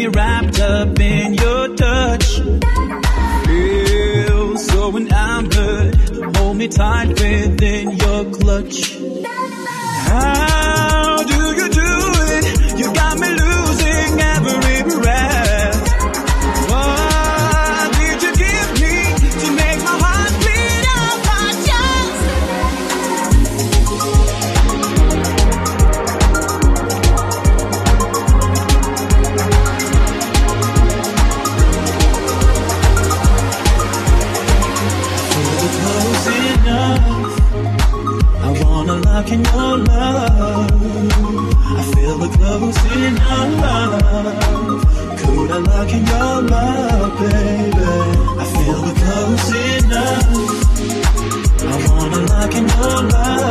me wrapped up in your touch. Feel so enamored, hold me tight within your clutch. How do you do it? You got me losing every breath. What did you give me to make my heart beat up like yours? Feel it close enough. I wanna lock in your love. I feel it close enough. Could I lock in your love, baby? I feel it close enough. I wanna lock in your love.